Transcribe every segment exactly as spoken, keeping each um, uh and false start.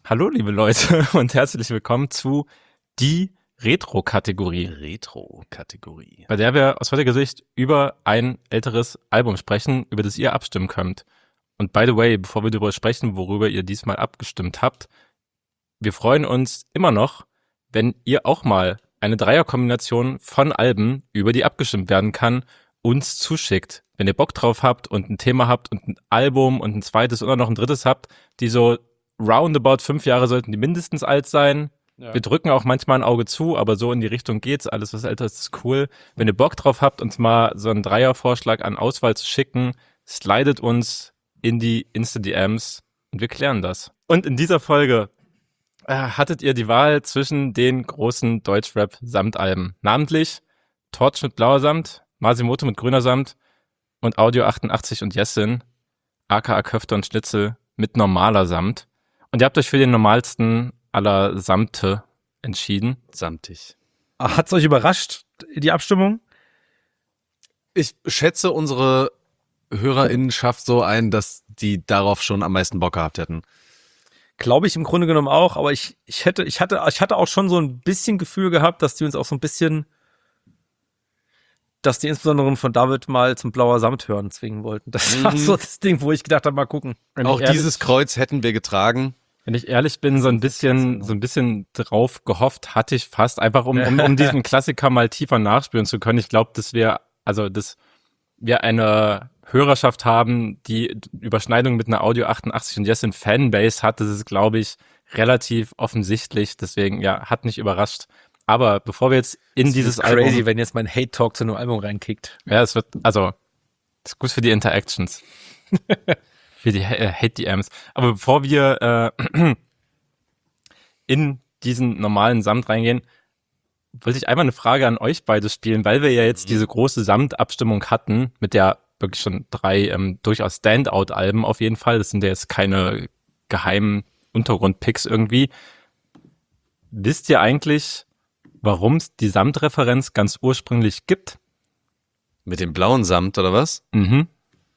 Hallo liebe Leute und herzlich willkommen zu die Retro-Kategorie. Retro-Kategorie. Bei der wir aus heutiger Sicht über ein älteres Album sprechen, über das ihr abstimmen könnt. Und by the way, bevor wir darüber sprechen, worüber ihr diesmal abgestimmt habt, wir freuen uns immer noch, wenn ihr auch mal eine Dreierkombination von Alben, über die abgestimmt werden kann, uns zuschickt. Wenn ihr Bock drauf habt und ein Thema habt und ein Album und ein zweites oder noch ein drittes habt, die so roundabout fünf Jahre sollten die mindestens alt sein. Ja. Wir drücken auch manchmal ein Auge zu, aber so in die Richtung geht's. Alles, was älter ist, ist cool. Wenn ihr Bock drauf habt, uns mal so einen Dreiervorschlag an Auswahl zu schicken, slidet uns in die Insta-D Ms und wir klären das. Und in dieser Folge äh, hattet ihr die Wahl zwischen den großen Deutschrap-Samtalben. Namentlich Torch mit blauer Samt, Masimoto mit grüner Samt und Audio achtundachtzig und Jessin, aka Köfte und Schnitzel mit normaler Samt. Und ihr habt euch für den normalsten aller Samte entschieden. Samtig. Hat's euch überrascht, die Abstimmung? Ich schätze, unsere HörerInnenschaft so ein, dass die darauf schon am meisten Bock gehabt hätten. Glaube ich im Grunde genommen auch, aber ich, ich hätte, ich hatte, ich hatte auch schon so ein bisschen Gefühl gehabt, dass die uns auch so ein bisschen, dass die insbesondere von David mal zum blauer Samt hören zwingen wollten. Das mhm. war so das Ding, wo ich gedacht habe, mal gucken. Wenn auch dieses Kreuz hätten wir getragen. Wenn ich ehrlich bin, so ein bisschen, so ein bisschen drauf gehofft hatte ich fast, einfach um, um, um diesen Klassiker mal tiefer nachspüren zu können. Ich glaube, dass wir, also, dass wir eine Hörerschaft haben, die Überschneidung mit einer Audio achtundachtzig und Jessin Fanbase hat. Das ist, glaube ich, relativ offensichtlich. Deswegen, ja, hat mich überrascht. Aber bevor wir jetzt in das dieses ist crazy, Album, wenn jetzt mein Hate-Talk zu einem Album reinkickt. Ja, es wird, also, das ist gut für die Interactions. Für die äh, Hate-D Ms. Aber bevor wir äh, in diesen normalen Samt reingehen, wollte ich einmal eine Frage an euch beide spielen, weil wir ja jetzt diese große Samt-Abstimmung hatten, mit der wirklich schon drei ähm, durchaus Standout-Alben auf jeden Fall. Das sind ja jetzt keine geheimen Untergrund-Picks irgendwie. Wisst ihr eigentlich, warum es die Samt-Referenz ganz ursprünglich gibt? Mit dem blauen Samt, oder was? Mhm.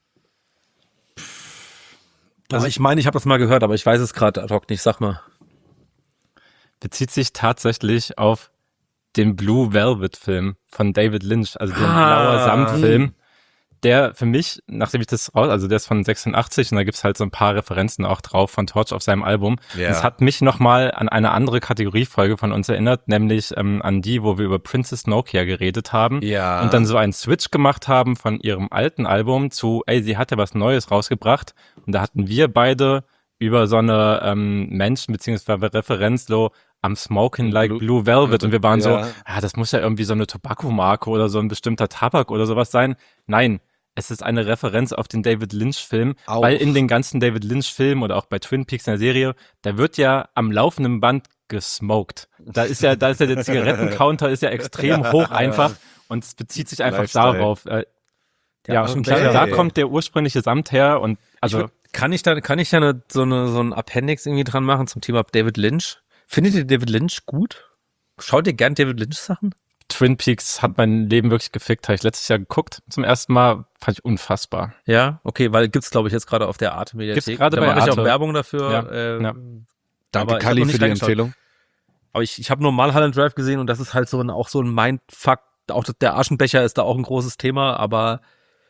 Also ich meine, ich habe das mal gehört, aber ich weiß es gerade ad hoc nicht. Sag mal. Bezieht sich tatsächlich auf den Blue Velvet Film von David Lynch, also den ah, blauer Samt-Film, der für mich, nachdem ich das raus, also der ist von sechsundachtzig und da gibt's halt so ein paar Referenzen auch drauf von Torch auf seinem Album. Ja. Das hat mich nochmal an eine andere Kategoriefolge von uns erinnert, nämlich ähm, an die, wo wir über Princess Nokia geredet haben ja. und dann so einen Switch gemacht haben von ihrem alten Album zu, ey, sie hat ja was Neues rausgebracht und da hatten wir beide über so eine ähm, Menschen- beziehungsweise Referenz so am Smoking Like Blue, Blue Velvet und wir waren ja. so, ah, das muss ja irgendwie so eine Tobacco-Marke oder so ein bestimmter Tabak oder sowas sein. Nein, es ist eine Referenz auf den David Lynch-Film, auch. Weil in den ganzen David Lynch-Filmen oder auch bei Twin Peaks in der Serie, da wird ja am laufenden Band gesmoked. Da ist ja, da ist ja der Zigarettencounter ist ja extrem hoch einfach und es bezieht sich einfach Lifestyle. Darauf. Äh, ja, und da, da kommt der ursprüngliche Samt her und also. Ich, kann ich da, kann ich da eine, so eine, so ein Appendix irgendwie dran machen zum Thema David Lynch? Findet ihr David Lynch gut? Schaut ihr gern David Lynch Sachen? Twin Peaks hat mein Leben wirklich gefickt. Habe ich letztes Jahr geguckt zum ersten Mal. Fand ich unfassbar. Ja, okay, weil gibt's glaube ich jetzt gerade auf der Arte-Mediathek. Gibt's gerade da bei mache Arte. ich auch Werbung dafür. Ja, äh, ja. Danke Kali für die Empfehlung. Aber ich, ich habe nur Mulholland Drive gesehen und das ist halt so ein, auch so ein Mindfuck. Auch der Aschenbecher ist da auch ein großes Thema, aber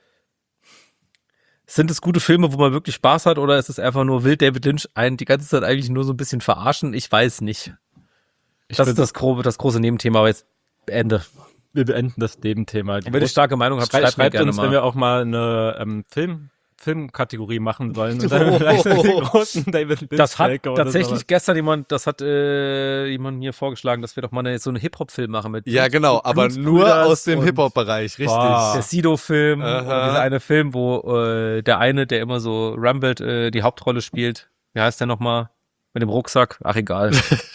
sind es gute Filme, wo man wirklich Spaß hat oder ist es einfach nur will David Lynch einen die ganze Zeit eigentlich nur so ein bisschen verarschen? Ich weiß nicht. Ich das ist das, grobe, das große Nebenthema, aber jetzt Ende. Wir beenden das Nebenthema. Und wenn ihr starke Meinung habt, schreibt, schreibt mir gerne uns, mal. wenn wir auch mal eine ähm, Film, Filmkategorie machen sollen. Und dann vielleicht so den großen David Lynch das hat tatsächlich sowas. Gestern jemand, das hat äh, jemand mir vorgeschlagen, dass wir doch mal eine, so einen Hip-Hop-Film machen mit. Ja, genau, aber nur aus dem Hip-Hop-Bereich, richtig. Boah. Der Sido-Film, und dieser eine Film, wo äh, der eine, der immer so rumbled, äh, die Hauptrolle spielt. Wie heißt der nochmal? Mit dem Rucksack? Ach, egal.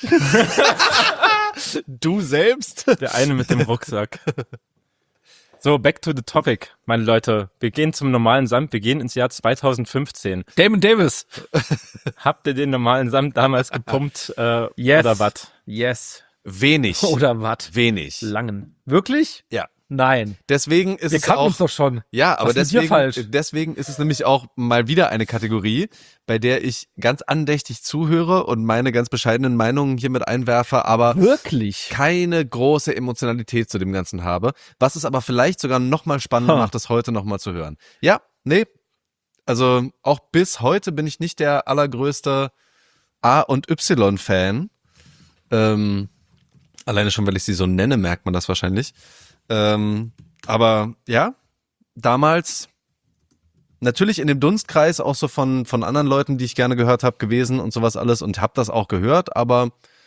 Du selbst? Der eine mit dem Rucksack. So, back to the topic, meine Leute. Wir gehen zum normalen Samt, wir gehen ins Jahr zweitausendfünfzehn. Damon Davis. Habt ihr den normalen Samt damals gepumpt äh, yes. oder was? Yes. Wenig. Oder was? Wenig. Langen. Wirklich? Ja. Nein. Deswegen ist Wir es kannten auch, uns doch schon. ja, aber Was ist hier deswegen, falsch? deswegen ist es nämlich auch mal wieder eine Kategorie, bei der ich ganz andächtig zuhöre und meine ganz bescheidenen Meinungen hier mit einwerfe, aber Wirklich? keine große Emotionalität zu dem Ganzen habe, was es aber vielleicht sogar noch mal spannender Ha. macht, das heute noch mal zu hören. Ja, nee, also auch bis heute bin ich nicht der allergrößte A- und Y-Fan. Ähm, alleine schon, weil ich sie so nenne, merkt man das wahrscheinlich. Ähm, aber ja, damals natürlich in dem Dunstkreis auch so von, von anderen Leuten, die ich gerne gehört habe, gewesen und sowas alles und habe das auch gehört, aber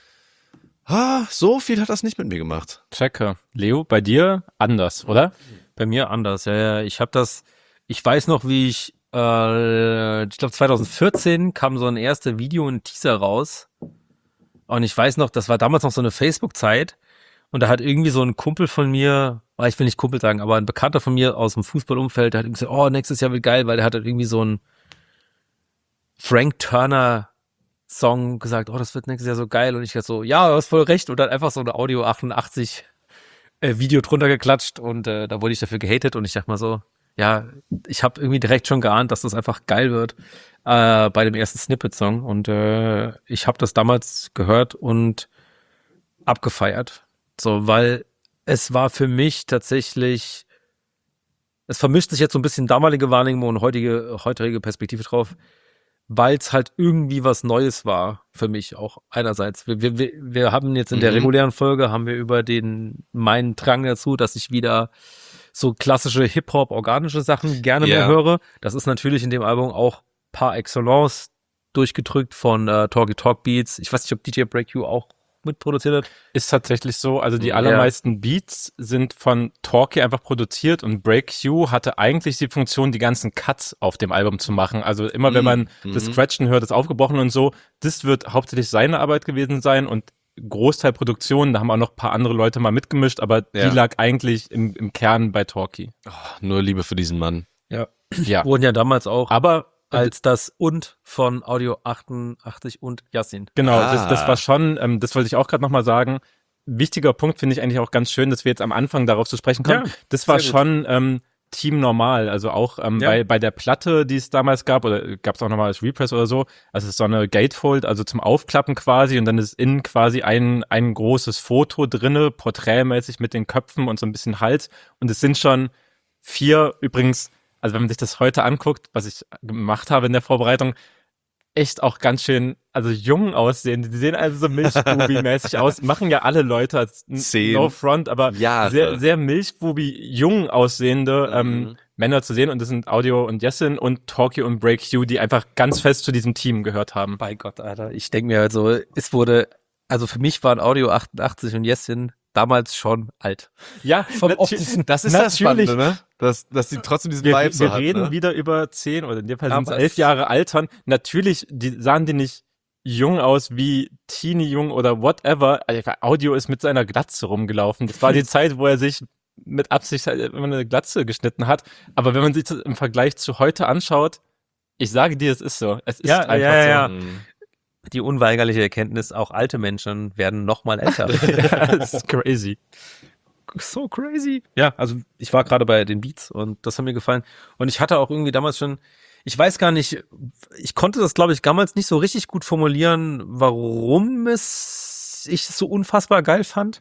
ah, so viel hat das nicht mit mir gemacht. Checke. Leo, bei dir anders, oder? Bei mir anders, ja, ja. Ich habe das, ich weiß noch, wie ich, äh, ich glaube zwanzig vierzehn kam so ein erstes Video und Teaser raus. Und ich weiß noch, das war damals noch so eine Facebook-Zeit. Und da hat irgendwie so ein Kumpel von mir, ah, ich will nicht Kumpel sagen, aber ein Bekannter von mir aus dem Fußballumfeld, der hat irgendwie gesagt, oh, nächstes Jahr wird geil, weil der hat halt irgendwie so ein Frank Turner Song gesagt, oh, das wird nächstes Jahr so geil. Und ich dachte so, ja, du hast voll recht. Und dann einfach so eine Audio achtundachtzig äh, Video drunter geklatscht und äh, da wurde ich dafür gehatet. Und ich dachte mal so, ja, ich habe irgendwie direkt schon geahnt, dass das einfach geil wird äh, bei dem ersten Snippet-Song. Und äh, ich habe das damals gehört und abgefeiert. So, weil es war für mich tatsächlich, es vermischt sich jetzt so ein bisschen damalige Wahrnehmung und heutige, heutige Perspektive drauf, weil es halt irgendwie was Neues war für mich auch einerseits. Wir, wir, wir haben jetzt in der Mhm. regulären Folge, haben wir über den, meinen Drang dazu, dass ich wieder so klassische Hip-Hop, organische Sachen gerne mehr Ja. höre. Das ist natürlich in dem Album auch par excellence durchgedrückt von äh, Talky Talk Beats. Ich weiß nicht, ob D J Break You auch mitproduziert hat. Ist tatsächlich so. Also die Ja. allermeisten Beats sind von Talkie einfach produziert und Break Q hatte eigentlich die Funktion, die ganzen Cuts auf dem Album zu machen. Also immer wenn man Mhm. das Scratchen hört, das Aufgebrochen und so, das wird hauptsächlich seine Arbeit gewesen sein und Großteil Produktion, da haben auch noch ein paar andere Leute mal mitgemischt, aber Ja. die lag eigentlich im, im Kern bei Talkie. Oh, nur Liebe für diesen Mann. Ja. Ja, Wurden ja damals auch aber als das und von Audio achtundachtzig und Yassin. genau, Ah. das, das war schon, ähm, das wollte ich auch gerade nochmal sagen, wichtiger Punkt finde ich eigentlich auch ganz schön, dass wir jetzt am Anfang darauf zu sprechen kommen. Ja, das war sehr gut. schon ähm, Team Normal, also auch ähm, Ja. bei, bei der Platte, die es damals gab, oder gab es auch nochmal als Repress oder so, also es ist so eine Gatefold, also zum Aufklappen quasi und dann ist innen quasi ein, ein großes Foto drinne, porträtmäßig mit den Köpfen und so ein bisschen Hals und es sind schon vier, übrigens, also wenn man sich das heute anguckt, was ich gemacht habe in der Vorbereitung, echt auch ganz schön, also jung aussehen. Die sehen also so Milchbubi-mäßig aus. Machen ja alle Leute als n- Zehn No Front, aber Jahre. sehr, sehr Milchbubi, jung aussehende ähm, Mhm. Männer zu sehen. Und das sind Audio und Jessin und Talkie und Break Q, die einfach ganz fest zu diesem Team gehört haben. Bei Gott, Alter. Ich denke mir halt so, es wurde, also für mich waren Audio achtundachtzig und Yassin damals schon alt. Ja, Vom natü- optischen. Das ist das Natürlich. Spannende, ne? Dass, dass die trotzdem diesen Wir, Vibe wir so hat, reden ne? wieder über zehn oder in dem Fall sind es Aber elf es- Jahre altern. Natürlich, die sahen die nicht jung aus wie Teenie jung oder whatever. Also, Audio ist mit seiner Glatze rumgelaufen. Das war die Zeit, wo er sich mit Absicht halt immer eine Glatze geschnitten hat. Aber wenn man sich das im Vergleich zu heute anschaut, ich sage dir, es ist so. Es ist Ja, einfach ja, so. ja. Mhm. Die unweigerliche Erkenntnis, auch alte Menschen werden noch mal älter. Ja, das ist crazy. So crazy. Ja, also ich war gerade bei den Beats und das hat mir gefallen. Und ich hatte auch irgendwie damals schon, ich weiß gar nicht, ich konnte das, glaube ich, damals nicht so richtig gut formulieren, warum es ich es so unfassbar geil fand.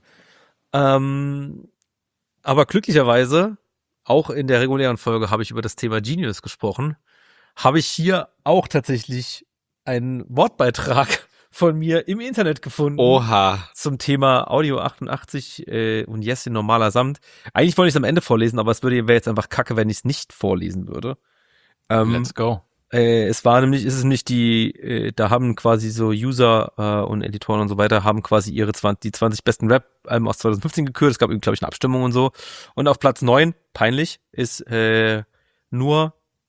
Ähm, aber glücklicherweise, auch in der regulären Folge habe ich über das Thema Genius gesprochen, habe ich hier auch tatsächlich einen Wortbeitrag von mir im Internet gefunden Oha. zum Thema Audio achtundachtzig äh, und Yes in normaler Samt. Eigentlich wollte ich es am Ende vorlesen, aber es würde wäre jetzt einfach kacke, wenn ich es nicht vorlesen würde. Ähm, Let's go. äh, es war nämlich, ist es nicht die, äh, da haben quasi so User äh, und Editoren und so weiter, haben quasi ihre zwanzig, die zwanzig besten Rap-Alben aus zwanzig fünfzehn gekürt. Es gab, glaube ich, eine Abstimmung und so. Und auf Platz neun, peinlich, ist äh, nur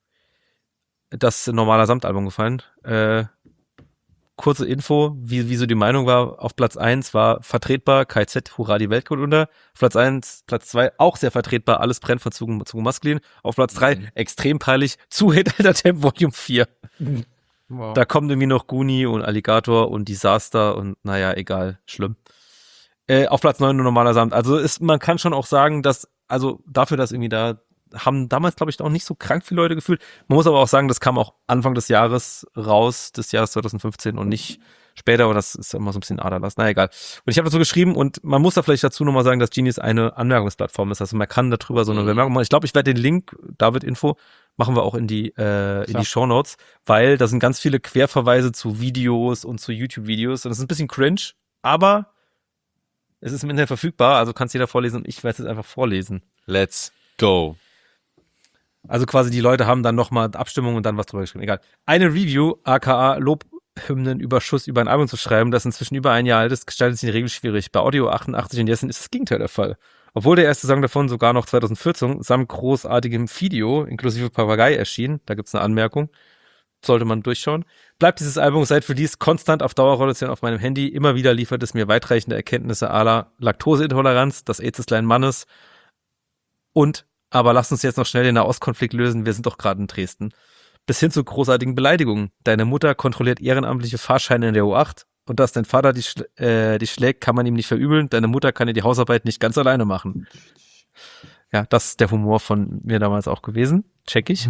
das normaler Samtalbum gefallen. Äh, kurze Info, wie, wie so die Meinung war. Auf Platz eins war vertretbar, K Z, Hurra, die Welt geht unter. Auf Platz eins, Platz zwei, auch sehr vertretbar, Alles brennt von Zugen, Zugen Maskulin. Auf Platz drei, Mhm. extrem peinlich, zu Hit Alter Temp Volume vier. Wow. Da kommen irgendwie noch Guni und Alligator und Disaster und naja, egal, schlimm. Äh, auf Platz neun nur normaler Samt. Also ist, man kann schon auch sagen, dass also dafür, dass irgendwie da haben damals, glaube ich, auch nicht so krank viele Leute gefühlt. Man muss aber auch sagen, das kam auch Anfang des Jahres raus, des Jahres zwanzig fünfzehn und nicht später, aber das ist immer so ein bisschen Aderlass. Na egal. Und ich habe dazu geschrieben und man muss da vielleicht dazu nochmal sagen, dass Genius eine Anmerkungsplattform ist. Also man kann darüber so eine Mhm. Bemerkung machen. Ich glaube, ich werde den Link, David Info, machen wir auch in die, äh, in Klar. die Shownotes, weil da sind ganz viele Querverweise zu Videos und zu YouTube-Videos und das ist ein bisschen cringe, aber es ist im Internet verfügbar, also kannst jeder vorlesen und ich werde es einfach vorlesen. Let's go. Also quasi die Leute haben dann nochmal Abstimmung und dann was drüber geschrieben. Egal. Eine Review, aka Lobhymnenüberschuss über ein Album zu schreiben, das inzwischen über ein Jahr alt ist, gestaltet sich in der Regel schwierig. Bei Audio achtundachtzig und Jessen ist das Gegenteil der Fall. Obwohl der erste Song davon sogar noch zwanzig vierzehn samt großartigem Video inklusive Papagei erschien, da gibt's eine Anmerkung, sollte man durchschauen, bleibt dieses Album seit Release konstant auf Dauerrotation auf meinem Handy. Immer wieder liefert es mir weitreichende Erkenntnisse à la Laktoseintoleranz, das AIDS des kleinen Mannes und aber lasst uns jetzt noch schnell den Nahostkonflikt lösen, wir sind doch gerade in Dresden. Bis hin zu großartigen Beleidigungen. Deine Mutter kontrolliert ehrenamtliche Fahrscheine in der U acht und dass dein Vater dich, schl- äh, dich schlägt, kann man ihm nicht verübeln. Deine Mutter kann dir die Hausarbeit nicht ganz alleine machen. Ja, das ist der Humor von mir damals auch gewesen. Check ich.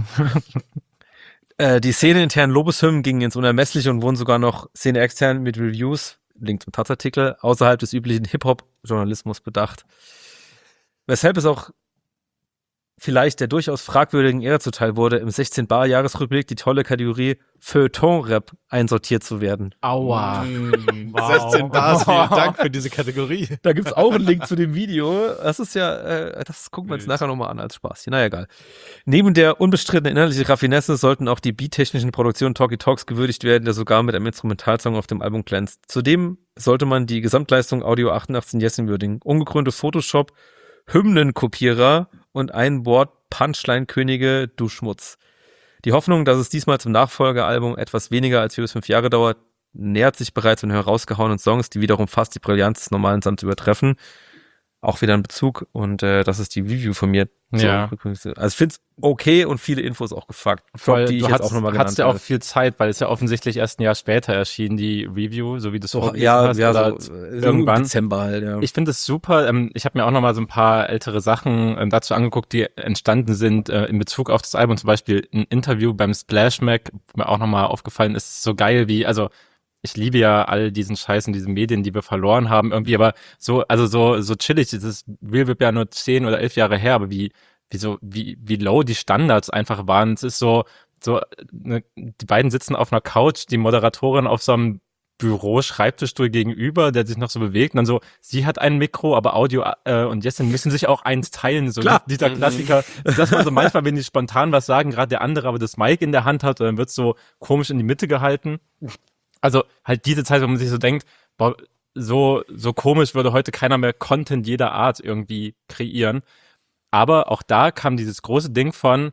äh, die Szene-internen Lobeshymnen gingen ins Unermessliche und wurden sogar noch Szene-extern mit Reviews, Link zum Taz-Artikel, außerhalb des üblichen Hip-Hop-Journalismus bedacht. Weshalb es auch vielleicht der durchaus fragwürdigen Ehre zuteil wurde, im sechzehn Bar Jahresrückblick die tolle Kategorie Feuilleton-Rap einsortiert zu werden. Aua. sechzehn Bars, vielen Dank für diese Kategorie. Da gibt's auch einen Link zu dem Video. Das ist ja, äh, das gucken wir uns nachher nochmal an als Spaß. Na egal. Neben der unbestrittenen inhaltlichen Raffinesse sollten auch die beattechnischen Produktionen Talkie Talks gewürdigt werden, der sogar mit einem Instrumentalsong auf dem Album glänzt. Zudem sollte man die Gesamtleistung Audio achtundachtzig Jessen würdigen. Ungekrönte Photoshop, Hymnenkopierer und ein Wort Punchline-Könige, du Schmutz. Die Hoffnung, dass es diesmal zum Nachfolgealbum etwas weniger als vier bis fünf Jahre dauert, nähert sich bereits in herausgehauenen Songs, die wiederum fast die Brillanz des normalen Sounds übertreffen. Auch wieder ein Bezug und äh, das ist die Review von mir. Ja. Also ich finde es okay und viele Infos auch gefuckt. Voll, die ich du jetzt hast, auch nochmal genannt hattest ja auch habe. viel Zeit, weil es ja offensichtlich erst ein Jahr später erschien, die Review, so wie du es So, vorgelesen ja, hast. ja, oder so, irgendwann. Dezember halt, ja. Ich finde es super. Ähm, ich habe mir auch noch mal so ein paar ältere Sachen ähm, dazu angeguckt, die entstanden sind äh, in Bezug auf das Album. Zum Beispiel ein Interview beim Splash Mac, wo mir auch noch mal aufgefallen ist, so geil wie, also ich liebe ja all diesen Scheiß in diesen Medien, die wir verloren haben irgendwie, aber so, also so so chillig. Dieses Real wird ja nur zehn oder elf Jahre her, aber wie wie so wie wie low die Standards einfach waren. Es ist so so ne, die beiden sitzen auf einer Couch, die Moderatorin auf so einem Büro, Schreibtischstuhl gegenüber, der sich noch so bewegt und dann so, sie hat ein Mikro, aber Audio äh, und Jessin müssen sich auch eins teilen, so Klar. dieser Klassiker, dass man so manchmal, wenn die spontan was sagen, gerade der andere aber das Mic in der Hand hat, dann wird so komisch in die Mitte gehalten. Also halt diese Zeit, wo man sich so denkt, boah, so so komisch würde heute keiner mehr Content jeder Art irgendwie kreieren. Aber auch da kam dieses große Ding von,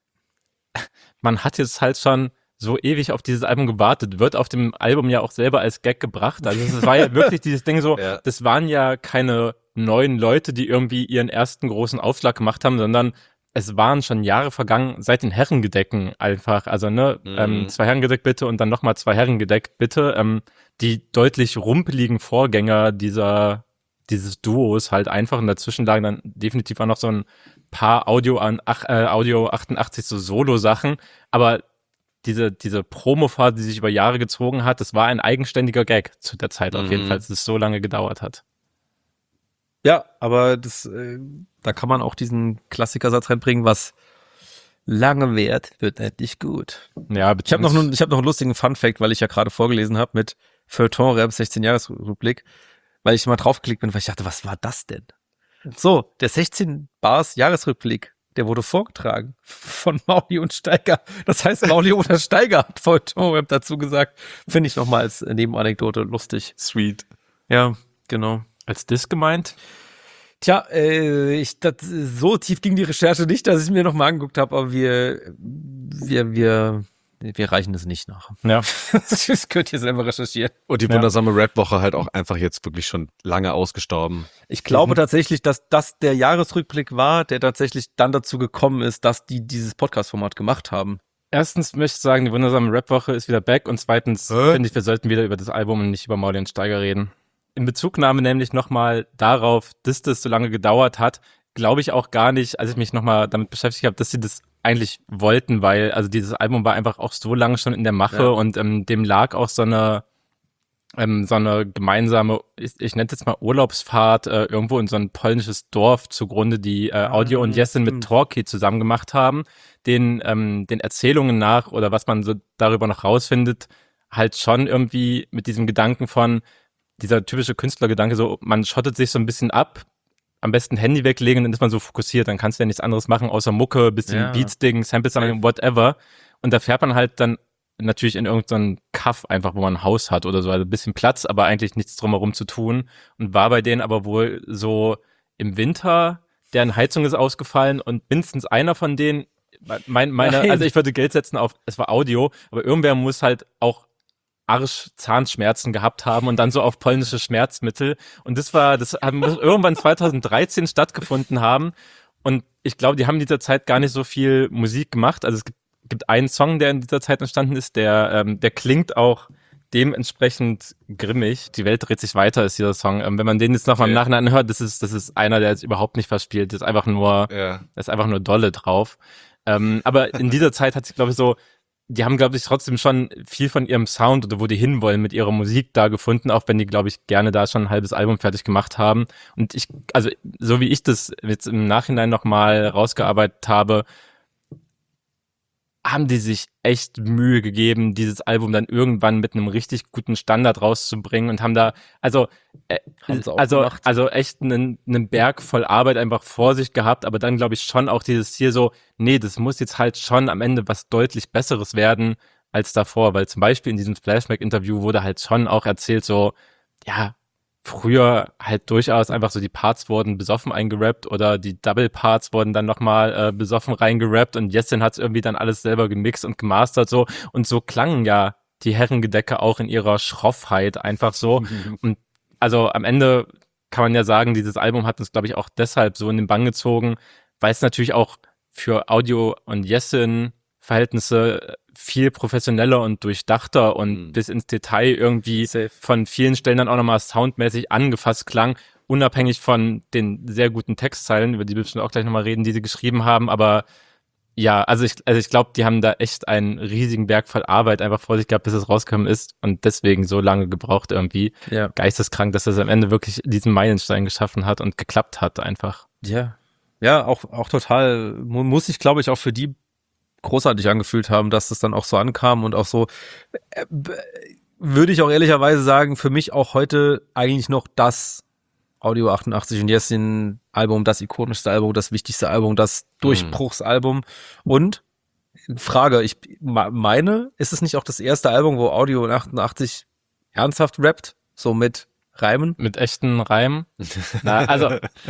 man hat jetzt halt schon so ewig auf dieses Album gewartet, wird auf dem Album ja auch selber als Gag gebracht. Also es war ja wirklich dieses Ding so, Ja. das waren ja keine neuen Leute, die irgendwie ihren ersten großen Aufschlag gemacht haben, sondern es waren schon Jahre vergangen seit den Herrengedecken einfach. Also ne, Mhm. ähm, zwei Herrengedeck bitte und dann nochmal zwei Herrengedeck bitte. Ähm, die deutlich rumpeligen Vorgänger dieser dieses Duos halt einfach und dazwischen lagen dann definitiv auch noch so ein paar Audio an ach, äh, Audio achtundachtzig so Solo-Sachen, aber diese diese Promo-Phase, die sich über Jahre gezogen hat, das war ein eigenständiger Gag zu der Zeit auf jeden Mhm. Fall, dass es so lange gedauert hat. Ja, aber das, äh, da kann man auch diesen Klassikersatz reinbringen, was lange währt, wird endlich gut. Ja, Ich habe noch, einen- ich hab noch einen lustigen Fun-Fact, weil ich ja gerade vorgelesen habe mit Feuilleton-Rap sechzehn-Jahres-Rückblick, weil ich mal draufgeklickt bin, weil ich dachte, was war das denn? So, der sechzehn Bars Jahresrückblick, der wurde vorgetragen von Mauli und Steiger. Das heißt, Mauli oder Steiger hat Feuilleton-Rap dazu gesagt. Finde ich nochmal als Nebenanekdote lustig. Sweet. Ja, genau. als Diss gemeint. Tja, äh, ich, das, so tief ging die Recherche nicht, dass ich mir nochmal angeguckt habe, aber wir, wir, wir, wir reichen das nicht nach. Ja. Das könnt ihr selber recherchieren. Und die Ja. wundersame Rap-Woche halt auch einfach jetzt wirklich schon lange ausgestorben. Ich glaube Mhm. tatsächlich, dass das der Jahresrückblick war, der tatsächlich dann dazu gekommen ist, dass die dieses Podcast-Format gemacht haben. Erstens möchte ich sagen, die wundersame Rap-Woche ist wieder back und zweitens Hä? finde ich, wir sollten wieder über das Album und nicht über Mauli und Steiger reden. In Bezugnahme nämlich nochmal darauf, dass das so lange gedauert hat. glaube ich auch gar nicht, als ich mich nochmal damit beschäftigt habe, dass sie das eigentlich wollten, weil also dieses Album war einfach auch so lange schon in der Mache Ja. und ähm, dem lag auch so eine ähm, so eine gemeinsame, ich, ich nenne es jetzt mal Urlaubsfahrt, äh, irgendwo in so ein polnisches Dorf zugrunde, die äh, Audio und Jessin mit stimmt. Torki zusammen gemacht haben, den ähm, den Erzählungen nach oder was man so darüber noch rausfindet, halt schon irgendwie mit diesem Gedanken von dieser typische Künstlergedanke, so man schottet sich so ein bisschen ab, am besten Handy weglegen, dann ist man so fokussiert, dann kannst du ja nichts anderes machen, außer Mucke, bisschen Ja. Beats diggen, Samples sammeln, whatever. Und da fährt man halt dann natürlich in irgendeinen Kaff einfach, wo man ein Haus hat oder so, also ein bisschen Platz, aber eigentlich nichts drumherum zu tun. Und war bei denen aber wohl so im Winter, deren Heizung ist ausgefallen und mindestens einer von denen, mein, meine, Nein. also ich würde Geld setzen auf, es war Audio, aber irgendwer muss halt auch Arsch Zahnschmerzen gehabt haben und dann so auf polnische Schmerzmittel. Und das war, das hat- muss irgendwann zweitausenddreizehn stattgefunden haben. Und ich glaube, die haben in dieser Zeit gar nicht so viel Musik gemacht. Also es gibt, gibt einen Song, der in dieser Zeit entstanden ist, der, ähm, der klingt auch dementsprechend grimmig. Die Welt dreht sich weiter, ist dieser Song. Ähm, wenn man den jetzt nochmal im Ja. Nachhinein hört, das ist, das ist einer, der jetzt überhaupt nicht verspielt. Das ist einfach nur, Ja. da ist einfach nur Dolle drauf. Ähm, aber in dieser Zeit hat sich, glaube ich, so, die haben, glaube ich, trotzdem schon viel von ihrem Sound oder wo die hinwollen mit ihrer Musik da gefunden, auch wenn die, glaube ich, gerne da schon ein halbes Album fertig gemacht haben. Und ich, also so wie ich das jetzt im Nachhinein nochmal rausgearbeitet habe, haben die sich echt Mühe gegeben, dieses Album dann irgendwann mit einem richtig guten Standard rauszubringen und haben da, also, äh, Haben's auch also, gemacht. also echt einen, einen Berg voll Arbeit einfach vor sich gehabt, aber dann glaube ich schon auch dieses Ziel so, nee, das muss jetzt halt schon am Ende was deutlich Besseres werden als davor, weil zum Beispiel in diesem Splashback-Interview wurde halt schon auch erzählt so, ja, früher halt durchaus einfach so die Parts wurden besoffen eingerappt oder die Double Parts wurden dann nochmal äh, besoffen reingerappt und Jessin hat irgendwie dann alles selber gemixt und gemastert so und so klangen ja die Herrengedecke auch in ihrer Schroffheit einfach so und also am Ende kann man ja sagen, dieses Album hat uns glaube ich auch deshalb so in den Bann gezogen, weil es natürlich auch für Audio und Jessin Verhältnisse viel professioneller und durchdachter und Mhm. bis ins Detail irgendwie Safe. von vielen Stellen dann auch nochmal soundmäßig angefasst klang, unabhängig von den sehr guten Textzeilen, über die wir bestimmt auch gleich nochmal reden, die sie geschrieben haben, aber ja, also ich, also ich glaube, die haben da echt einen riesigen Berg voll Arbeit einfach vor sich gehabt, bis es rausgekommen ist und deswegen so lange gebraucht irgendwie. Ja. Geisteskrank, dass es am Ende wirklich diesen Meilenstein geschaffen hat und geklappt hat einfach. Ja. Ja, auch, auch total, mu- muss ich, glaube ich, auch für die großartig angefühlt haben, dass das dann auch so ankam und auch so, äh, b- würde ich auch ehrlicherweise sagen, für mich auch heute eigentlich noch das Audio achtundachtzig und Jessin Album, das ikonischste Album, das wichtigste Album, das Durchbruchsalbum. Und Frage, ich ma- meine, ist es nicht auch das erste Album, wo Audio achtundachtzig ernsthaft rappt, so mit Reimen? Mit echten Reimen. Na, also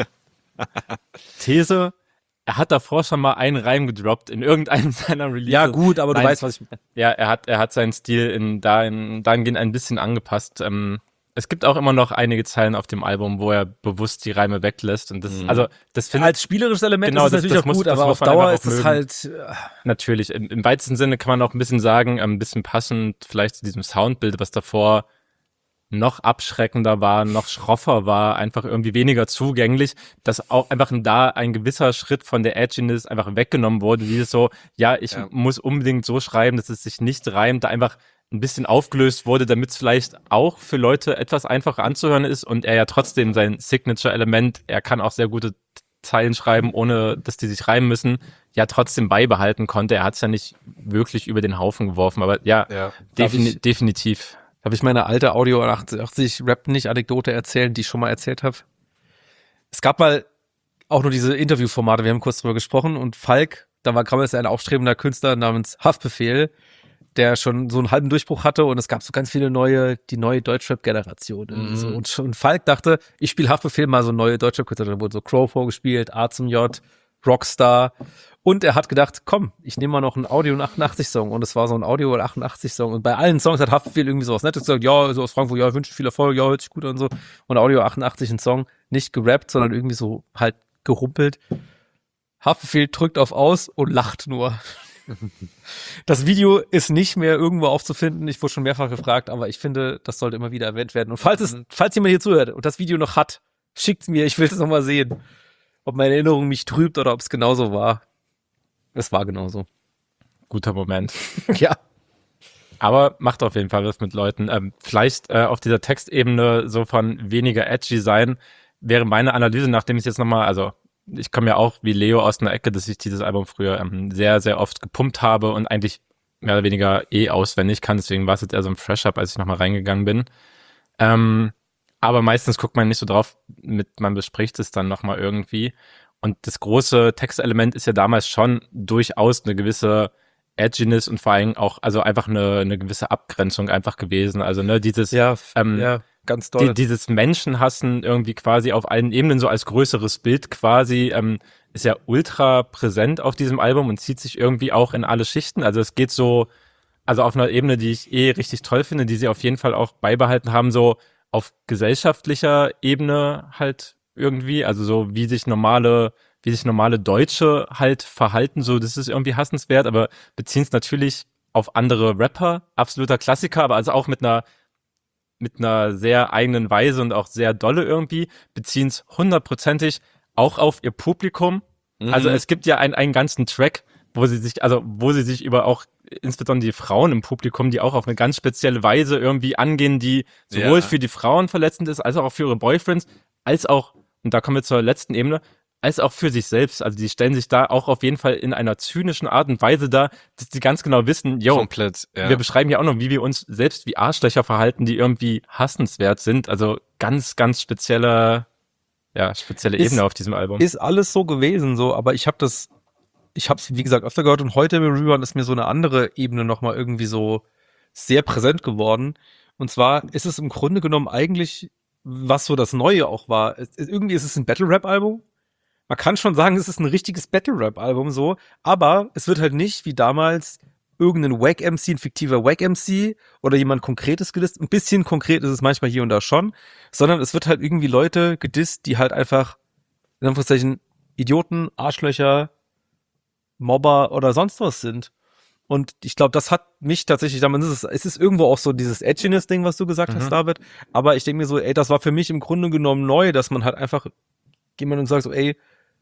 These, er hat davor schon mal einen Reim gedroppt in irgendeinem seiner Releases. Ja, gut, aber du Nein. weißt, was ich meine. Ja, er hat, er hat seinen Stil in, da in, dahingehend ein bisschen angepasst. Ähm, es gibt auch immer noch einige Zeilen auf dem Album, wo er bewusst die Reime weglässt. Und das, Mhm. also, das finde ich Als spielerisches Element Genau, ist es das- natürlich das auch muss- gut, das aber muss auf man Dauer einfach ist es auch halt, äh, natürlich, im, im weitesten Sinne kann man auch ein bisschen sagen, ähm, ein bisschen passend vielleicht zu diesem Soundbild, was davor noch abschreckender war, noch schroffer war, einfach irgendwie weniger zugänglich, dass auch einfach da ein gewisser Schritt von der Edginess einfach weggenommen wurde, dieses so, ja, ich Ja. muss unbedingt so schreiben, dass es sich nicht reimt, da einfach ein bisschen aufgelöst wurde, damit es vielleicht auch für Leute etwas einfacher anzuhören ist und er ja trotzdem sein Signature-Element, er kann auch sehr gute Zeilen schreiben, ohne dass die sich reimen müssen, ja trotzdem beibehalten konnte. Er hat es ja nicht wirklich über den Haufen geworfen, aber ja, Ja. defini ich- definitiv. Darf ich meine alte Audio achtundachtzig Rap nicht Anekdote erzählen, die ich schon mal erzählt habe? Es gab mal auch nur diese Interviewformate, wir haben kurz drüber gesprochen und Falk, da war kam jetzt ein aufstrebender Künstler namens Haftbefehl, der schon so einen halben Durchbruch hatte und es gab so ganz viele neue, die neue Deutschrap-Generation. Mhm. So. Und, und Falk dachte, ich spiele Haftbefehl mal so neue Deutschrap-Künstler, da wurde so Crow vorgespielt, A zum J, Rockstar. Und er hat gedacht, komm, ich nehme mal noch einen Audio achtundachtzig Song. Und es war so ein Audio achtundachtzig Song. Und bei allen Songs hat Haftbefehl irgendwie sowas Nettes gesagt, ja, so aus Frankfurt, ja, ich wünsche viel Erfolg, ja, hört sich gut an und so. Und Audio achtundachtzig ein Song, nicht gerappt, sondern irgendwie so halt gerumpelt. Haftbefehl drückt auf Aus und lacht nur. Das Video ist nicht mehr irgendwo aufzufinden. Ich wurde schon mehrfach gefragt, aber ich finde, das sollte immer wieder erwähnt werden. Und falls es, falls jemand hier zuhört und das Video noch hat, schickt's mir, ich will es noch mal sehen. ob meine Erinnerung mich trübt oder ob es genauso war. Es war genauso. Guter Moment. Ja. Aber macht auf jeden Fall was mit Leuten. Ähm, vielleicht äh, auf dieser Textebene so von weniger edgy sein, wäre meine Analyse, nachdem ich es jetzt nochmal, also ich komme ja auch wie Leo aus einer Ecke, dass ich dieses Album früher ähm, sehr, sehr oft gepumpt habe und eigentlich mehr oder weniger eh auswendig kann. Deswegen war es jetzt eher so ein Fresh-Up, als ich nochmal reingegangen bin. Ähm, aber meistens guckt man nicht so drauf, mit, man bespricht es dann nochmal irgendwie. Und das große Textelement ist ja damals schon durchaus eine gewisse Edginess und vor allem auch, also einfach eine, eine gewisse Abgrenzung einfach gewesen. Also, ne, dieses, Ja, ähm, ja, ganz doll. die, dieses Menschenhassen irgendwie quasi auf allen Ebenen, so als größeres Bild quasi, ähm, ist ja ultra präsent auf diesem Album und zieht sich irgendwie auch in alle Schichten. Also es geht so, also auf einer Ebene, die ich eh richtig toll finde, die sie auf jeden Fall auch beibehalten haben, so auf gesellschaftlicher Ebene halt irgendwie, also so wie sich normale wie sich normale Deutsche halt verhalten, so, das ist irgendwie hassenswert, aber beziehen es natürlich auf andere Rapper, absoluter Klassiker, aber also auch mit einer mit einer sehr eigenen Weise und auch sehr dolle irgendwie, beziehen es hundertprozentig auch auf ihr Publikum. Mhm. Also es gibt ja einen, einen ganzen Track, wo sie sich, also wo sie sich über auch insbesondere die Frauen im Publikum, die auch auf eine ganz spezielle Weise irgendwie angehen, die sowohl Ja. für die Frauen verletzend ist, als auch für ihre Boyfriends, als auch, und da kommen wir zur letzten Ebene, als auch für sich selbst. Also die stellen sich da auch auf jeden Fall in einer zynischen Art und Weise dar, dass die ganz genau wissen, yo, Komplett, ja. wir beschreiben ja auch noch, wie wir uns selbst wie Arschlöcher verhalten, die irgendwie hassenswert sind. Also ganz, ganz spezielle, ja, spezielle Ist- Ebene auf diesem Album. Ist alles so gewesen, so, aber ich habe das, ich habe es, wie gesagt, öfter gehört und heute im Rerun ist mir so eine andere Ebene nochmal irgendwie so sehr präsent geworden. Und zwar ist es im Grunde genommen eigentlich, was so das Neue auch war. Es, es, irgendwie ist es ein Battle-Rap-Album. Man kann schon sagen, es ist ein richtiges Battle-Rap-Album so, aber es wird halt nicht wie damals irgendein Wack-M C, ein fiktiver Wack-M C oder jemand Konkretes gedisst. Ein bisschen konkret ist es manchmal hier und da schon, sondern es wird halt irgendwie Leute gedisst, die halt einfach, in Anführungszeichen, Idioten, Arschlöcher, Mobber oder sonst was sind. Und ich glaube, das hat mich tatsächlich, damals ist es, es ist irgendwo auch so dieses Edginess-Ding, was du gesagt Mhm. hast, David. Aber ich denke mir so, ey, das war für mich im Grunde genommen neu, dass man halt einfach jemand und sagt so, ey,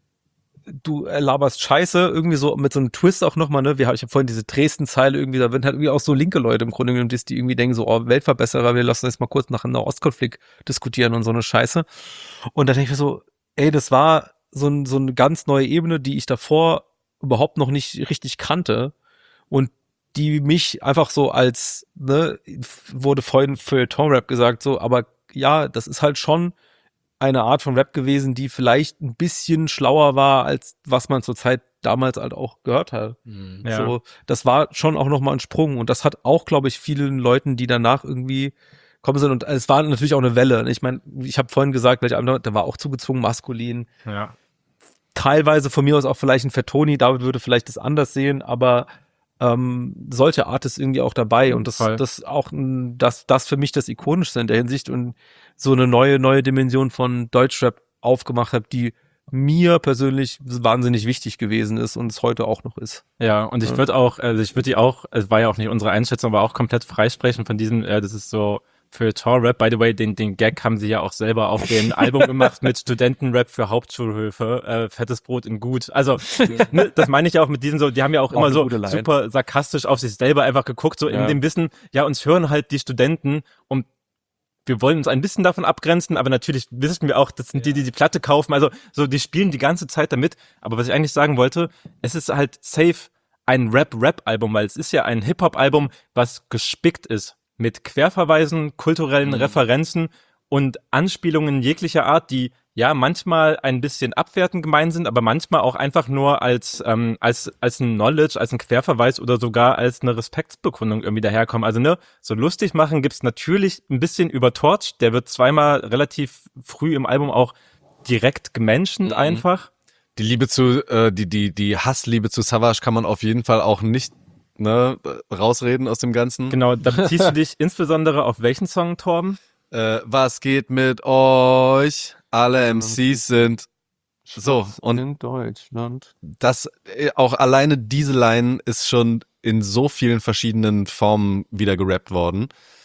du äh, laberst Scheiße, irgendwie so mit so einem Twist auch nochmal, ne? Wir, ich habe vorhin diese Dresden-Zeile irgendwie, da werden halt irgendwie auch so linke Leute im Grunde genommen, die irgendwie denken so, oh, Weltverbesserer, wir lassen jetzt mal kurz nach einem Ostkonflikt diskutieren und so eine Scheiße. Und da denke ich mir so, ey, das war so, ein, so eine ganz neue Ebene, die ich davor überhaupt noch nicht richtig kannte und die mich einfach so als, ne, wurde vorhin Feuilleton-Rap gesagt, so, aber ja, das ist halt schon eine Art von Rap gewesen, die vielleicht ein bisschen schlauer war, als was man zur Zeit damals halt auch gehört hat. Mhm. Ja. So, das war schon auch nochmal ein Sprung und das hat auch, glaube ich, vielen Leuten, die danach irgendwie kommen sind und es war natürlich auch eine Welle. Ich meine, ich habe vorhin gesagt, gleich Abend, der war auch zugezwungen maskulin. Ja. Teilweise von mir aus auch vielleicht ein Fettoni, David würde vielleicht das anders sehen, aber ähm, solche Artists irgendwie auch dabei und das, Voll. das auch, ein- das, das für mich das Ikonischste in der Hinsicht und so eine neue, neue Dimension von Deutschrap aufgemacht hat, die mir persönlich wahnsinnig wichtig gewesen ist und es heute auch noch ist. Ja, und ich würde auch, also ich würde die auch, es war ja auch nicht unsere Einschätzung, aber auch komplett freisprechen von diesem, äh, das ist so Feuilleton-Rap. By the way, den, den Gag haben sie ja auch selber auf dem Album gemacht mit Studentenrap für Hauptschulhöfe, äh, fettes Brot in gut. Also, ne, das meine ich ja auch mit diesem so, die haben ja auch Auch immer eine so gute Line. super sarkastisch auf sich selber einfach geguckt, so Ja. in dem Wissen, ja, uns hören halt die Studenten und wir wollen uns ein bisschen davon abgrenzen, aber natürlich wissen wir auch, das sind die, die die Platte kaufen. Also so, die spielen die ganze Zeit damit. Aber was ich eigentlich sagen wollte, es ist halt safe ein Rap-Rap-Album, weil es ist ja ein Hip-Hop-Album, was gespickt ist mit Querverweisen, kulturellen Mhm. Referenzen und Anspielungen jeglicher Art, die ja manchmal ein bisschen abwertend gemeint sind, aber manchmal auch einfach nur als ähm, als als ein Knowledge, als ein Querverweis oder sogar als eine Respektsbekundung irgendwie daherkommen. Also ne, so lustig machen gibt's natürlich ein bisschen über Torch. Der wird zweimal relativ früh im Album auch direkt gemenschent Mhm. einfach. Die Liebe zu, äh, die, die, die Hassliebe zu Savage kann man auf jeden Fall auch nicht, ne, rausreden aus dem Ganzen. Genau, da beziehst du dich insbesondere auf welchen Song, Torben? Äh, was geht mit euch? Alle M Cs sind so. Und in Deutschland. das, äh, auch alleine diese Line ist schon in so vielen verschiedenen Formen wieder gerappt worden.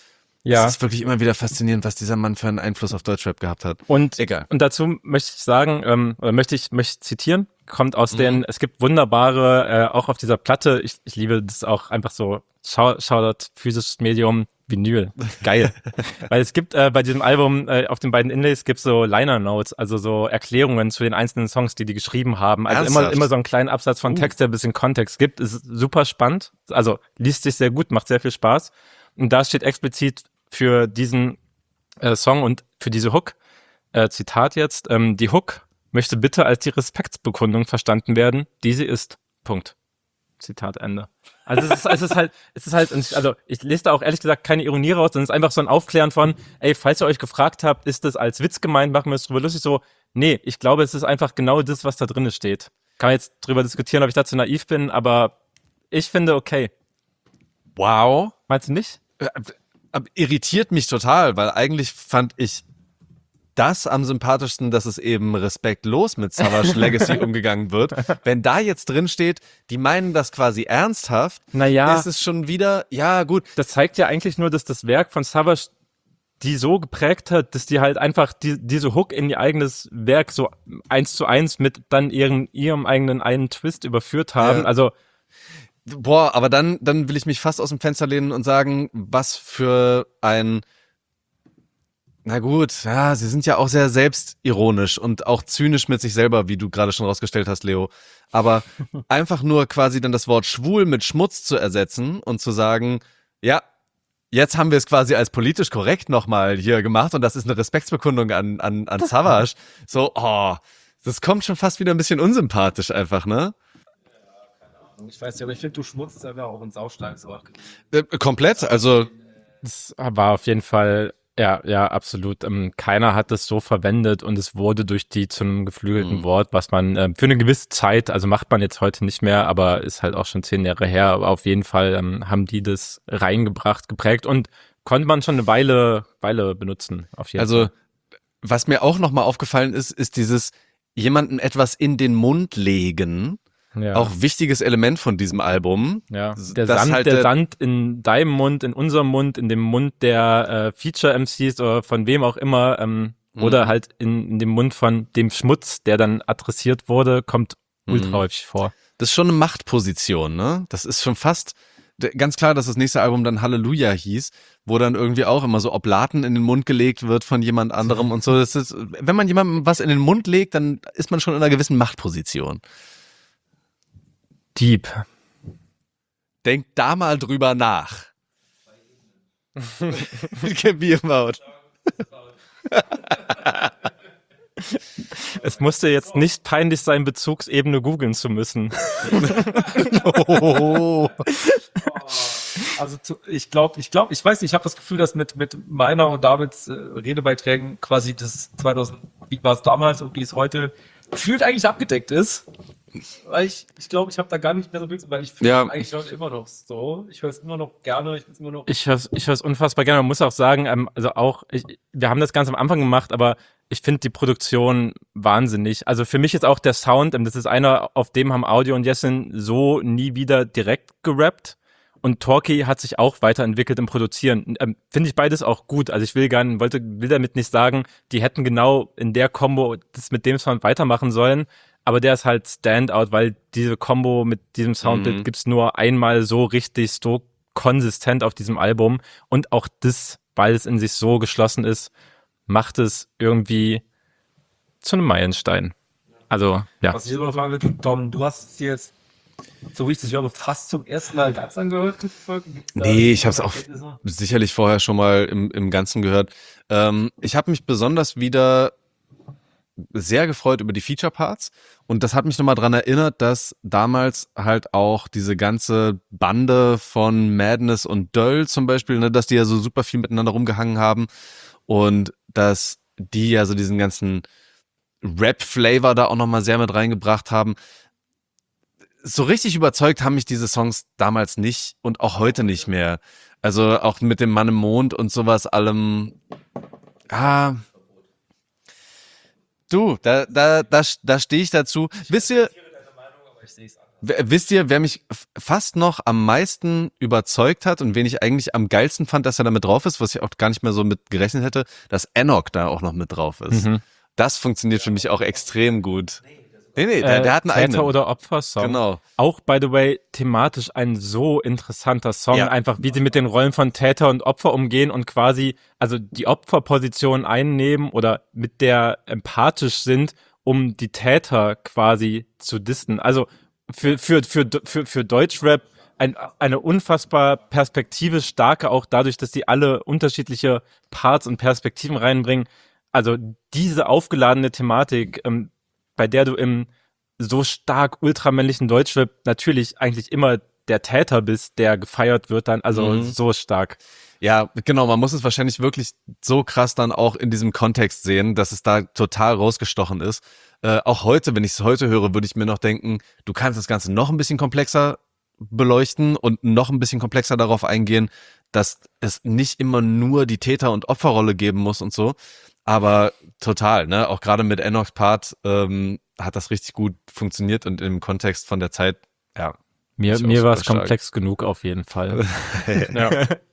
Ja. Es ist wirklich immer wieder faszinierend, was dieser Mann für einen Einfluss auf Deutschrap gehabt hat. Und, Egal. und dazu möchte ich sagen, ähm, oder möchte ich, möchte ich zitieren, kommt aus Mhm. den, es gibt wunderbare, äh, auch auf dieser Platte, ich, ich liebe das auch einfach so, Schau, Shoutout, physisches Medium, Vinyl. Geil. Weil es gibt äh, bei diesem Album, äh, auf den beiden Inlays gibt es so Liner Notes, also so Erklärungen zu den einzelnen Songs, die die geschrieben haben. Also immer, Ernsthaft? immer so einen kleinen Absatz von Uh. Text, der ein bisschen Kontext gibt. Ist super spannend. Also liest sich sehr gut, macht sehr viel Spaß. Und da steht explizit für diesen äh, Song und für diese Hook, äh, Zitat jetzt, ähm, die Hook möchte bitte als die Respektsbekundung verstanden werden, die sie ist. Punkt. Zitat Ende. Also es ist, es ist halt, es ist halt, also ich lese da auch ehrlich gesagt keine Ironie raus, sondern es ist einfach so ein Aufklären von, ey, falls ihr euch gefragt habt, ist das als Witz gemeint, machen wir es drüber lustig, so, nee, ich glaube, es ist einfach genau das, was da drin steht. Kann man jetzt drüber diskutieren, ob ich dazu naiv bin, aber ich finde okay. Wow. Meinst du nicht? Äh, äh, irritiert mich total, weil eigentlich fand ich das am sympathischsten, dass es eben respektlos mit Savage Legacy umgegangen wird. Wenn da jetzt drin steht, die meinen das quasi ernsthaft, Naja, ist es schon wieder, ja gut, das zeigt ja eigentlich nur, dass das Werk von Savage die so geprägt hat, dass die halt einfach die, diese Hook in ihr eigenes Werk so eins zu eins mit dann ihren, ihrem eigenen einen Twist überführt haben. Ja. Also boah, aber dann, dann will ich mich fast aus dem Fenster lehnen und sagen, was für ein, na gut, ja, sie sind ja auch sehr selbstironisch und auch zynisch mit sich selber, wie du gerade schon rausgestellt hast, Leo. Aber einfach nur quasi dann das Wort schwul mit Schmutz zu ersetzen und zu sagen, ja, jetzt haben wir es quasi als politisch korrekt nochmal hier gemacht und das ist eine Respektsbekundung an, an, an Savage. So, oh, das kommt schon fast wieder ein bisschen unsympathisch einfach, ne? Ich weiß ja, aber ich finde, du schmutzt einfach auch ein saustarkes Wort. Äh, komplett, also das war auf jeden Fall, ja, ja, absolut. Ähm, keiner hat es so verwendet und es wurde durch die zu einem geflügelten Mhm. Wort, was man ähm, für eine gewisse Zeit, also macht man jetzt heute nicht mehr, aber ist halt auch schon zehn Jahre her, aber auf jeden Fall ähm, haben die das reingebracht, geprägt und konnte man schon eine Weile, Weile benutzen, auf jeden Also, Fall. was mir auch nochmal aufgefallen ist, ist dieses jemanden etwas in den Mund legen. Ja. Auch wichtiges Element von diesem Album. Ja, der Das Sand, halt der der- Sand in deinem Mund, in unserem Mund, in dem Mund der äh, Feature-M Cs oder von wem auch immer, ähm, Mhm. oder halt in, in dem Mund von dem Schmutz, der dann adressiert wurde, kommt ultra Mhm. häufig vor. Das ist schon eine Machtposition, ne? Das ist schon fast d- ganz klar, dass das nächste Album dann Halleluja hieß, wo dann irgendwie auch immer so Oblaten in den Mund gelegt wird von jemand anderem und so. Das ist, wenn man jemandem was in den Mund legt, dann ist man schon in einer gewissen Machtposition. Deep. Denkt da mal drüber nach. Wie immer. Es musste jetzt nicht peinlich sein, Bezugsebene googeln zu müssen. Oh. Also zu, ich glaube, ich glaube, ich weiß nicht, ich habe das Gefühl, dass mit mit meiner und Davids äh, Redebeiträgen quasi das zweitausend, wie war es damals und wie es heute gefühlt eigentlich abgedeckt ist. Weil ich, ich glaube, ich habe da gar nicht mehr so viel, weil ich fühle Ja. eigentlich heute immer noch so. Ich höre es immer noch gerne, ich find's immer noch. Ich höre ich hör's unfassbar gerne. Man muss auch sagen, ähm, also auch, ich, wir haben das ganz am Anfang gemacht, aber ich finde die Produktion wahnsinnig. Also für mich ist auch der Sound, ähm, das ist einer, auf dem haben Audio und Jessin so nie wieder direkt gerappt. Und Torki hat sich auch weiterentwickelt im Produzieren. Ähm, finde ich beides auch gut. Also ich will gar nicht, wollte, will damit nicht sagen, die hätten genau in der Kombo das mit dem Sound weitermachen sollen. Aber der ist halt Standout, weil diese Kombo mit diesem Soundbild Mhm. gibt's nur einmal so richtig, so konsistent auf diesem Album. Und auch das, weil es in sich so geschlossen ist, macht es irgendwie zu einem Meilenstein. Also, ja. Was ich immer noch fragen will, Tom, du hast es jetzt, so wie ich das höre, fast zum ersten Mal ganz angehört, die Folge. Gibt's da Nee, ich hab's auch Erkenntnisse? sicherlich vorher schon mal im, im Ganzen gehört. Ähm, ich habe mich besonders wieder sehr gefreut über die Feature-Parts und das hat mich nochmal dran erinnert, dass damals halt auch diese ganze Bande von Madness und Döll zum Beispiel, ne, dass die ja so super viel miteinander rumgehangen haben und dass die ja so diesen ganzen Rap-Flavor da auch nochmal sehr mit reingebracht haben. So richtig überzeugt haben mich diese Songs damals nicht und auch heute nicht mehr. Also auch mit dem Mann im Mond und sowas allem. Ah, du, da, da, da, da stehe ich dazu. Wisst ihr, Aber ich sehe es anders. W- Wisst ihr, wer mich f- fast noch am meisten überzeugt hat und wen ich eigentlich am geilsten fand, dass er da mit drauf ist, was ich auch gar nicht mehr so mit gerechnet hätte, dass Enoch da auch noch mit drauf ist. Mhm. Das funktioniert für mich auch extrem gut. Nee, nee, der, Äh, der hat einen Täter- eigenen. oder Opfer-Song. Genau. Auch, by the way, thematisch ein so interessanter Song. Ja. Einfach, wie die mit den Rollen von Täter und Opfer umgehen und quasi, also die Opferposition einnehmen oder mit der empathisch sind, um die Täter quasi zu dissen. Also für, für, für, für, für Deutschrap ein, eine unfassbar perspektivisch starke, auch dadurch, dass die alle unterschiedliche Parts und Perspektiven reinbringen. Also diese aufgeladene Thematik, ähm, bei der du im so stark ultramännlichen Deutschrap natürlich eigentlich immer der Täter bist, der gefeiert wird dann, also Mhm. so stark. Ja, genau, man muss es wahrscheinlich wirklich so krass dann auch in diesem Kontext sehen, dass es da total rausgestochen ist. Äh, auch heute, wenn ich es heute höre, würde ich mir noch denken, du kannst das Ganze noch ein bisschen komplexer beleuchten und noch ein bisschen komplexer darauf eingehen, dass es nicht immer nur die Täter- und Opferrolle geben muss und so. Aber total, ne? Auch gerade mit Enochs Part ähm, hat das richtig gut funktioniert und im Kontext von der Zeit, ja. Mir, Ist auch mir war es super stark. komplex genug auf jeden Fall. Ja.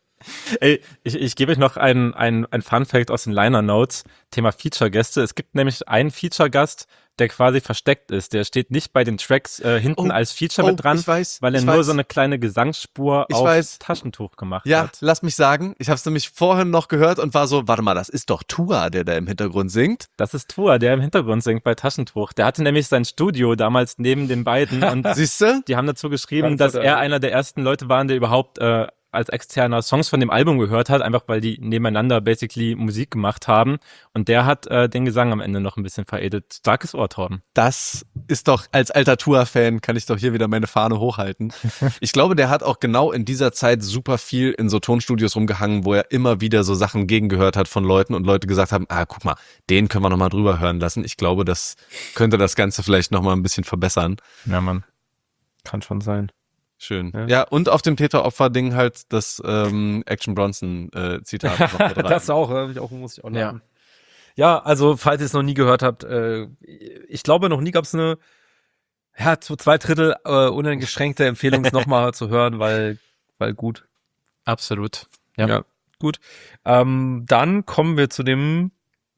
Ey, ich, ich gebe euch noch ein, ein, ein Fun-Fact aus den Liner Notes, Thema Feature-Gäste. Es gibt nämlich einen Feature-Gast, der quasi versteckt ist. Der steht nicht bei den Tracks äh, hinten Oh, als Feature oh, mit dran, ich weiß, weil er ich nur weiß. so eine kleine Gesangsspur Ich auf weiß. Taschentuch gemacht Ja, hat. lass mich sagen, ich habe es nämlich vorhin noch gehört und war so, warte mal, das ist doch Tua, der da im Hintergrund singt. Das ist Tua, der im Hintergrund singt bei Taschentuch. Der hatte nämlich sein Studio damals neben den beiden und Siehst du? die haben dazu geschrieben, Ganz dass oder- er einer der ersten Leute war, der überhaupt äh, als externer Songs von dem Album gehört hat, einfach weil die nebeneinander basically Musik gemacht haben. Und der hat äh, den Gesang am Ende noch ein bisschen veredelt. Starkes Ohr, Torben. Das ist doch, als alter Tua-Fan kann ich doch hier wieder meine Fahne hochhalten. Ich glaube, der hat auch genau in dieser Zeit super viel in so Tonstudios rumgehangen, wo er immer wieder so Sachen gegengehört hat von Leuten und Leute gesagt haben, ah, guck mal, den können wir nochmal drüber hören lassen. Ich glaube, das könnte das Ganze vielleicht nochmal ein bisschen verbessern. Ja, Mann. Kann schon sein. Schön. Ja, Ja. und auf dem Täter-Opfer-Ding halt das ähm, Action Bronson-Zitat noch mit rein. Das auch, äh, ich auch, muss ich auch Ja. laden. Ja, also falls ihr es noch nie gehört habt, äh, ich glaube, noch nie gab es eine, ja, zu zwei Drittel äh, uneingeschränkte Empfehlung, es nochmal zu hören, weil, weil gut. Absolut. Ja. Ja, gut. Ähm, dann kommen wir zu dem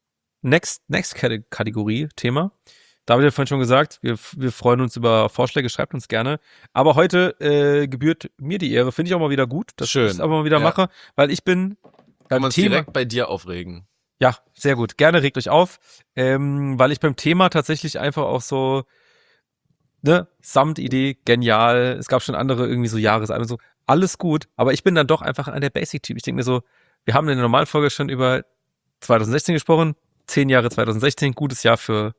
Next, Next Kate- Kategorie Thema. Da habe ich ja vorhin schon gesagt, wir, wir freuen uns über Vorschläge, schreibt uns gerne. Aber heute äh, gebührt mir die Ehre, finde ich auch mal wieder gut, dass Schön. ich das aber mal wieder Ja. mache, weil ich bin Kann beim man uns Thema. direkt bei dir aufregen. Ja, sehr gut. Gerne regt euch auf, ähm, weil ich beim Thema tatsächlich einfach auch so, ne, Samtidee, genial. Es gab schon andere irgendwie so Jahresalben und so, alles gut. Aber ich bin dann doch einfach an der Basic-Typ. Ich denke mir so, wir haben in der Normalfolge schon über zwanzig sechzehn gesprochen. Zehn Jahre zwanzig sechzehn, gutes Jahr für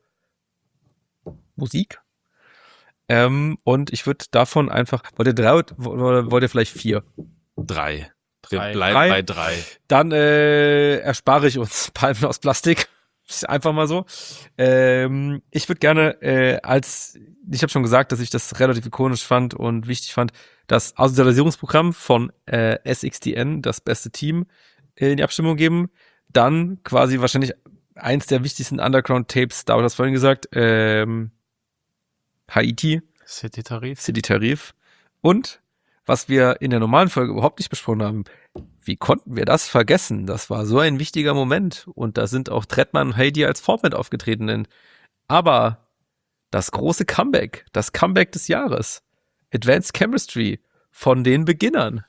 Musik. Ähm, und ich würde davon einfach, wollt ihr drei oder wollt ihr vielleicht vier? Drei. Wir Drei. bleiben Drei. bei drei. Dann äh, erspare ich uns Palmen aus Plastik. Ist einfach mal so. Ähm, ich würde gerne äh, als, ich habe schon gesagt, dass ich das relativ ikonisch fand und wichtig fand, das Asozialisierungsprogramm von äh, S X T N, das beste Team, äh, in die Abstimmung geben. Dann quasi wahrscheinlich eins der wichtigsten Underground-Tapes, da habe ich das vorhin gesagt, ähm, Haiti, City Tarif. City Tarif. Und was wir in der normalen Folge überhaupt nicht besprochen haben, wie konnten wir das vergessen? Das war so ein wichtiger Moment. Und da sind auch Trettmann und Heidi als Vorband aufgetreten. Denn- Aber das große Comeback, das Comeback des Jahres, Advanced Chemistry von den Beginnern.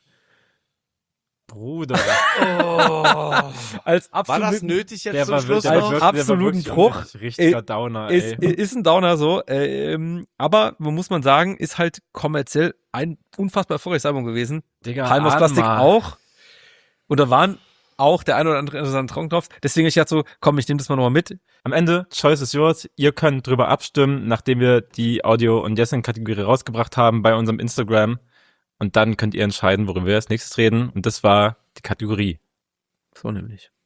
Bruder. Als War das absoluten, nötig jetzt Der zum war Schluss wirklich, noch? der noch? war wirklich- Absoluten der war Bruch. wirklich Richtiger Downer, ist, ey. ist ein Downer so. Ähm, aber muss man sagen, ist halt kommerziell ein unfassbar erfolgreiches Album gewesen. Digga, Palm aus Plastik Adma. auch. Und da waren auch der ein oder andere interessante Traum drauf. Deswegen ich dachte so, komm, ich nehme das mal nochmal mit. Am Ende, Choice is yours. Ihr könnt drüber abstimmen, nachdem wir die Audio- und Jessin-Kategorie rausgebracht haben bei unserem Instagram. Und dann könnt ihr entscheiden, worüber wir als nächstes reden. Und das war die Kategorie. So nämlich.